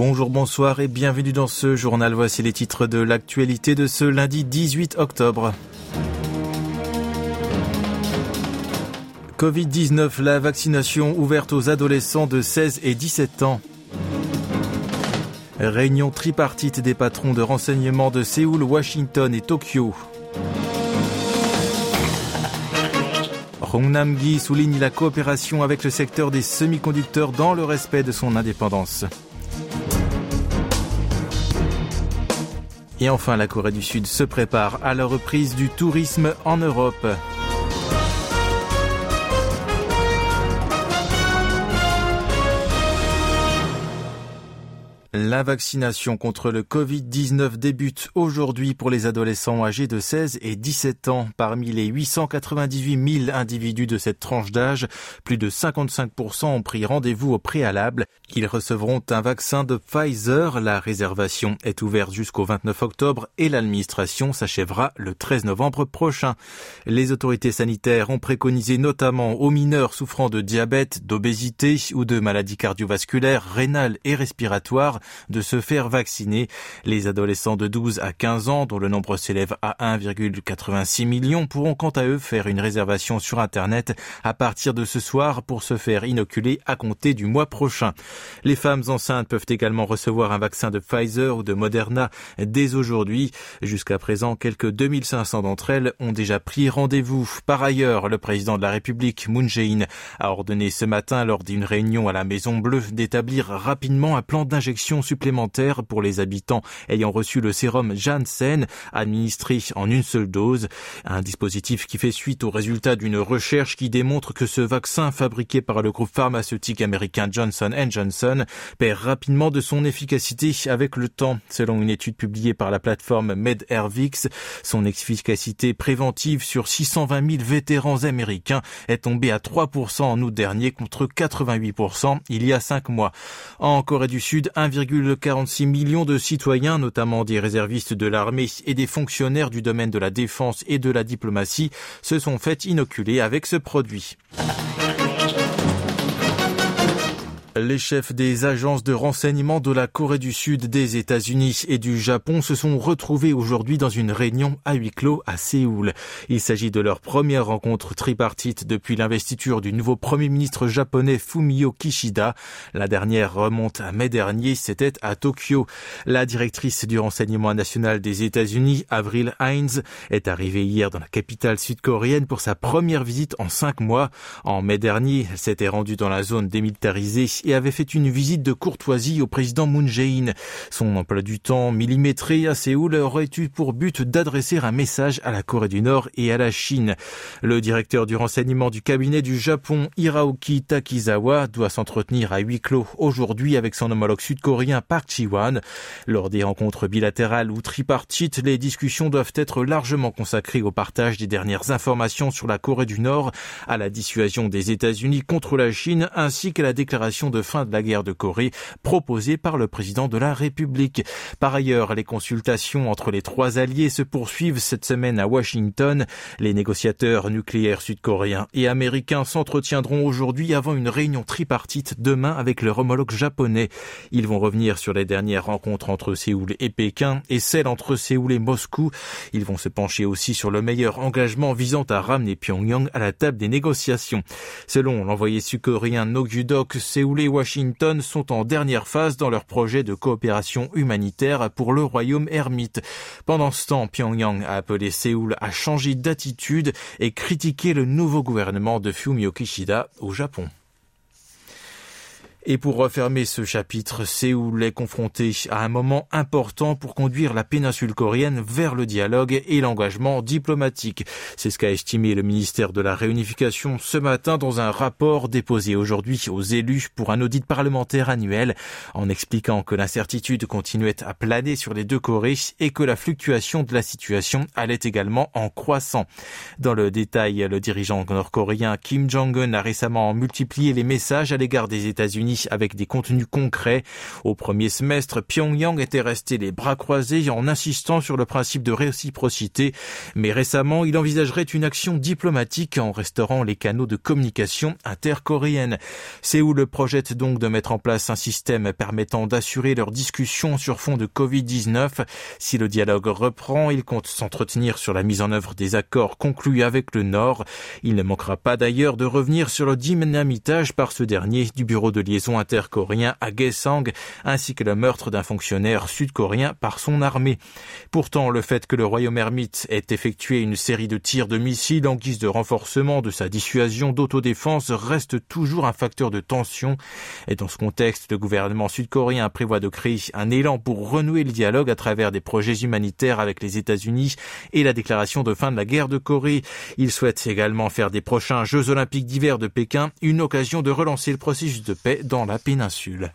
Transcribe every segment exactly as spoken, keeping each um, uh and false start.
Bonjour, bonsoir et bienvenue dans ce journal. Voici les titres de l'actualité de ce lundi dix-huit octobre. covid dix-neuf, la vaccination ouverte aux adolescents de seize et dix-sept ans. Réunion tripartite des patrons de renseignement de Séoul, Washington et Tokyo. Rong Nam-gi souligne la coopération avec le secteur des semi-conducteurs dans le respect de son indépendance. Et enfin, la Corée du Sud se prépare à la reprise du tourisme en Europe. La vaccination contre le covid dix-neuf débute aujourd'hui pour les adolescents âgés de seize et dix-sept ans. Parmi les huit cent quatre-vingt-dix-huit mille individus de cette tranche d'âge, plus de cinquante-cinq pour cent ont pris rendez-vous au préalable. Ils recevront un vaccin de Pfizer. La réservation est ouverte jusqu'au vingt-neuf octobre et l'administration s'achèvera le treize novembre prochain. Les autorités sanitaires ont préconisé notamment aux mineurs souffrant de diabète, d'obésité ou de maladies cardiovasculaires, rénales et respiratoires de se faire vacciner. Les adolescents de douze à quinze ans, dont le nombre s'élève à un virgule quatre-vingt-six million, pourront quant à eux faire une réservation sur Internet à partir de ce soir pour se faire inoculer à compter du mois prochain. Les femmes enceintes peuvent également recevoir un vaccin de Pfizer ou de Moderna dès aujourd'hui. Jusqu'à présent, quelques deux mille cinq cents d'entre elles ont déjà pris rendez-vous. Par ailleurs, le président de la République, Moon Jae-in, a ordonné ce matin lors d'une réunion à la Maison Bleue d'établir rapidement un plan d'injection supplémentaire pour les habitants ayant reçu le sérum Janssen administré en une seule dose. Un dispositif qui fait suite aux résultats d'une recherche qui démontre que ce vaccin fabriqué par le groupe pharmaceutique américain Johnson and Johnson perd rapidement de son efficacité avec le temps. Selon une étude publiée par la plateforme MedAirVix, son efficacité préventive sur six cent vingt mille vétérans américains est tombée à trois pour cent en août dernier contre quatre-vingt-huit pour cent il y a cinq mois. En Corée du Sud, un virgule quarante-six million de citoyens, notamment des réservistes de l'armée et des fonctionnaires du domaine de la défense et de la diplomatie, se sont fait inoculer avec ce produit. Les chefs des agences de renseignement de la Corée du Sud, des États-Unis et du Japon se sont retrouvés aujourd'hui dans une réunion à huis clos à Séoul. Il s'agit de leur première rencontre tripartite depuis l'investiture du nouveau Premier ministre japonais Fumio Kishida. La dernière remonte à mai dernier, c'était à Tokyo. La directrice du renseignement national des États-Unis, Avril Haines, est arrivée hier dans la capitale sud-coréenne pour sa première visite en cinq mois. En mai dernier, elle s'était rendue dans la zone démilitarisée et avait fait une visite de courtoisie au président Moon Jae-in. Son emploi du temps millimétré à Séoul aurait eu pour but d'adresser un message à la Corée du Nord et à la Chine. Le directeur du renseignement du cabinet du Japon, Hiraoki Takizawa, doit s'entretenir à huis clos aujourd'hui avec son homologue sud-coréen Park Ji-won. Lors des rencontres bilatérales ou tripartites, les discussions doivent être largement consacrées au partage des dernières informations sur la Corée du Nord, à la dissuasion des États-Unis contre la Chine, ainsi qu'à la déclaration de fin de la guerre de Corée proposée par le président de la République. Par ailleurs, les consultations entre les trois alliés se poursuivent cette semaine à Washington. Les négociateurs nucléaires sud-coréens et américains s'entretiendront aujourd'hui avant une réunion tripartite demain avec leur homologue japonais. Ils vont revenir sur les dernières rencontres entre Séoul et Pékin et celles entre Séoul et Moscou. Ils vont se pencher aussi sur le meilleur engagement visant à ramener Pyongyang à la table des négociations. Selon l'envoyé sud-coréen No Gyu-dok, Séoul et Washington sont en dernière phase dans leur projet de coopération humanitaire pour le royaume ermite. Pendant ce temps, Pyongyang a appelé Séoul à changer d'attitude et critiqué le nouveau gouvernement de Fumio Kishida au Japon. Et pour refermer ce chapitre, Séoul est confronté à un moment important pour conduire la péninsule coréenne vers le dialogue et l'engagement diplomatique. C'est ce qu'a estimé le ministère de la Réunification ce matin dans un rapport déposé aujourd'hui aux élus pour un audit parlementaire annuel, en expliquant que l'incertitude continuait à planer sur les deux Corées et que la fluctuation de la situation allait également en croissant. Dans le détail, le dirigeant nord-coréen Kim Jong-un a récemment multiplié les messages à l'égard des États-Unis États-Unis avec des contenus concrets. Au premier semestre, Pyongyang était resté les bras croisés en insistant sur le principe de réciprocité. Mais récemment, il envisagerait une action diplomatique en restaurant les canaux de communication intercoréenne. Séoul projette donc de mettre en place un système permettant d'assurer leurs discussions sur fond de covid dix-neuf. Si le dialogue reprend, il compte s'entretenir sur la mise en œuvre des accords conclus avec le Nord. Il ne manquera pas d'ailleurs de revenir sur le dynamitage par ce dernier du bureau de liaison intercoréen à Gaesang, ainsi que le meurtre d'un fonctionnaire sud-coréen par son armée. Pourtant, le fait que le royaume ermite ait effectué une série de tirs de missiles en guise de renforcement de sa dissuasion d'autodéfense reste toujours un facteur de tension. Et dans ce contexte, le gouvernement sud-coréen prévoit de créer un élan pour renouer le dialogue à travers des projets humanitaires avec les États-Unis et la déclaration de fin de la guerre de Corée. Il souhaite également faire des prochains Jeux olympiques d'hiver de Pékin une occasion de relancer le processus de paix dans la péninsule.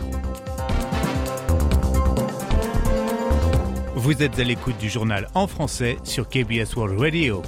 Vous êtes à l'écoute du journal en français sur K B S World Radio.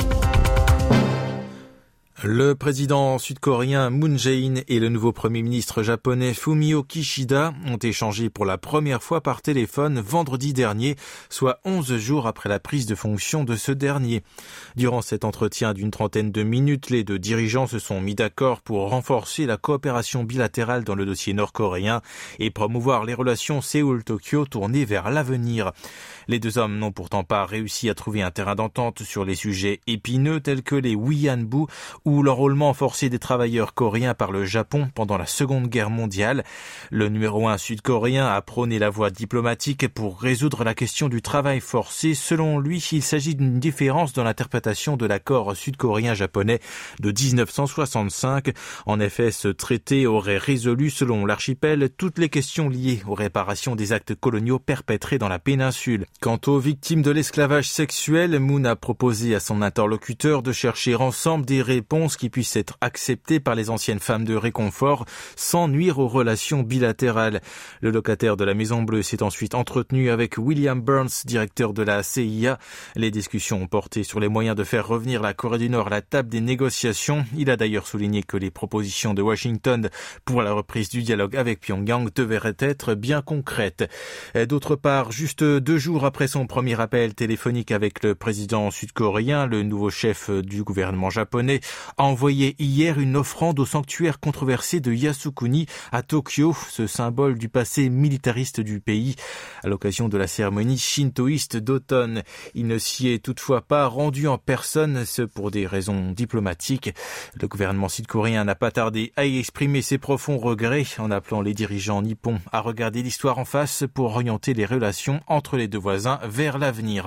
Le président sud-coréen Moon Jae-in et le nouveau premier ministre japonais Fumio Kishida ont échangé pour la première fois par téléphone vendredi dernier, soit onze jours après la prise de fonction de ce dernier. Durant cet entretien d'une trentaine de minutes, les deux dirigeants se sont mis d'accord pour renforcer la coopération bilatérale dans le dossier nord-coréen et promouvoir les relations Séoul-Tokyo tournées vers l'avenir. Les deux hommes n'ont pourtant pas réussi à trouver un terrain d'entente sur les sujets épineux tels que les Wihanbu ou l'enrôlement forcé des travailleurs coréens par le Japon pendant la Seconde Guerre mondiale. Le numéro un sud-coréen a prôné la voie diplomatique pour résoudre la question du travail forcé. Selon lui, il s'agit d'une différence dans l'interprétation de l'accord sud-coréen-japonais de dix-neuf cent soixante-cinq. En effet, ce traité aurait résolu, selon l'archipel, toutes les questions liées aux réparations des actes coloniaux perpétrés dans la péninsule. Quant aux victimes de l'esclavage sexuel, Moon a proposé à son interlocuteur de chercher ensemble des réponses qui puissent être acceptées par les anciennes femmes de réconfort sans nuire aux relations bilatérales. Le locataire de la Maison Bleue s'est ensuite entretenu avec William Burns, directeur de la C I A. Les discussions ont porté sur les moyens de faire revenir la Corée du Nord à la table des négociations. Il a d'ailleurs souligné que les propositions de Washington pour la reprise du dialogue avec Pyongyang devraient être bien concrètes. D'autre part, juste deux jours après son premier appel téléphonique avec le président sud-coréen, le nouveau chef du gouvernement japonais a envoyé hier une offrande au sanctuaire controversé de Yasukuni à Tokyo, ce symbole du passé militariste du pays, à l'occasion de la cérémonie shintoïste d'automne. Il ne s'y est toutefois pas rendu en personne, ce pour des raisons diplomatiques. Le gouvernement sud-coréen n'a pas tardé à y exprimer ses profonds regrets en appelant les dirigeants nippons à regarder l'histoire en face pour orienter les relations entre les deux voisins vers l'avenir.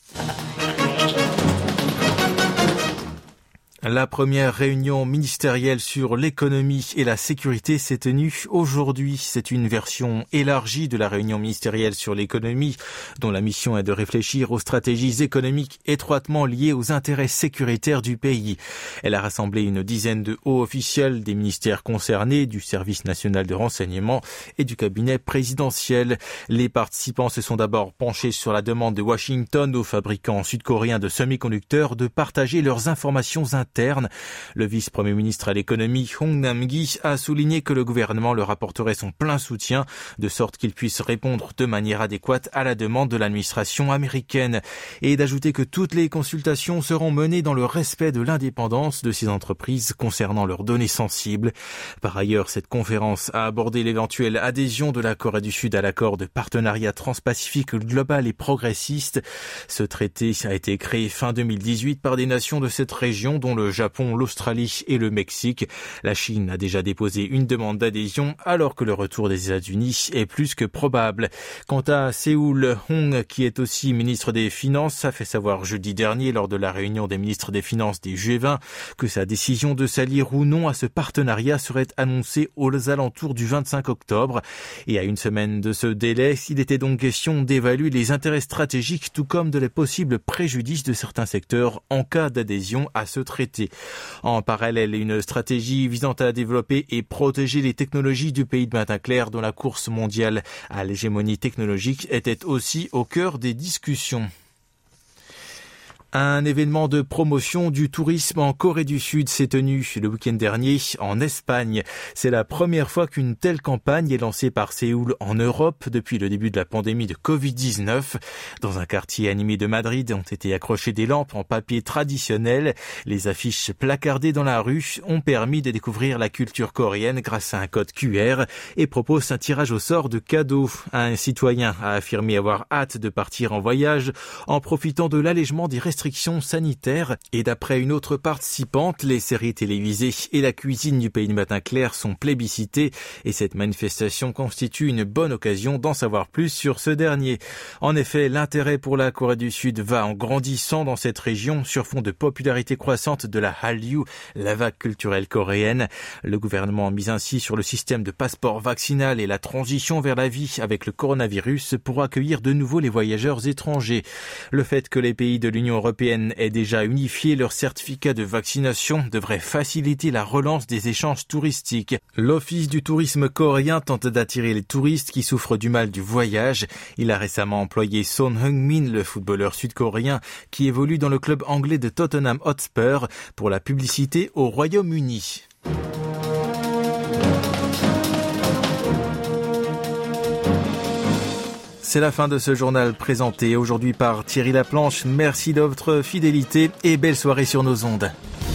La première réunion ministérielle sur l'économie et la sécurité s'est tenue aujourd'hui. C'est une version élargie de la réunion ministérielle sur l'économie, dont la mission est de réfléchir aux stratégies économiques étroitement liées aux intérêts sécuritaires du pays. Elle a rassemblé une dizaine de hauts officiels des ministères concernés, du Service national de renseignement et du cabinet présidentiel. Les participants se sont d'abord penchés sur la demande de Washington aux fabricants sud-coréens de semi-conducteurs de partager leurs informations internes. Le vice-premier ministre à l'économie, Hong Nam-gi, a souligné que le gouvernement leur apporterait son plein soutien, de sorte qu'ils puissent répondre de manière adéquate à la demande de l'administration américaine, et d'ajouter que toutes les consultations seront menées dans le respect de l'indépendance de ces entreprises concernant leurs données sensibles. Par ailleurs, cette conférence a abordé l'éventuelle adhésion de la Corée du Sud à l'accord de partenariat transpacifique global et progressiste. Ce traité a été créé fin deux mille dix-huit par des nations de cette région, dont le Japon, l'Australie et le Mexique. La Chine a déjà déposé une demande d'adhésion, alors que le retour des États-Unis est plus que probable. Quant à Séoul, Hong, qui est aussi ministre des Finances, a fait savoir jeudi dernier lors de la réunion des ministres des Finances des G vingt que sa décision de s'allier ou non à ce partenariat serait annoncée aux alentours du vingt-cinq octobre. Et à une semaine de ce délai, il était donc question d'évaluer les intérêts stratégiques tout comme de les possibles préjudices de certains secteurs en cas d'adhésion à ce traité. En parallèle, une stratégie visant à développer et protéger les technologies du pays de matin clair dont la course mondiale à l'hégémonie technologique était aussi au cœur des discussions. Un événement de promotion du tourisme en Corée du Sud s'est tenu le week-end dernier en Espagne. C'est la première fois qu'une telle campagne est lancée par Séoul en Europe depuis le début de la pandémie de covid dix-neuf. Dans un quartier animé de Madrid ont été accrochées des lampes en papier traditionnel. Les affiches placardées dans la rue ont permis de découvrir la culture coréenne grâce à un code Q R et proposent un tirage au sort de cadeaux. Un citoyen a affirmé avoir hâte de partir en voyage en profitant de l'allègement des restrictions sanitaires. Et d'après une autre participante, les séries télévisées et la cuisine du pays de matin clair sont plébiscitées et cette manifestation constitue une bonne occasion d'en savoir plus sur ce dernier. En effet, l'intérêt pour la Corée du Sud va en grandissant dans cette région sur fond de popularité croissante de la Hallyu, la vague culturelle coréenne. Le gouvernement mise ainsi sur le système de passeport vaccinal et la transition vers la vie avec le coronavirus pour accueillir de nouveau les voyageurs étrangers. Le fait que les pays de l'Union européenne aient déjà unifié leur certificat de vaccination devrait faciliter la relance des échanges touristiques. L'Office du tourisme coréen tente d'attirer les touristes qui souffrent du mal du voyage. Il a récemment employé Son Heung-min, le footballeur sud-coréen qui évolue dans le club anglais de Tottenham Hotspur, pour la publicité au Royaume-Uni. C'est la fin de ce journal présenté aujourd'hui par Thierry Laplanche. Merci de votre fidélité et belle soirée sur nos ondes.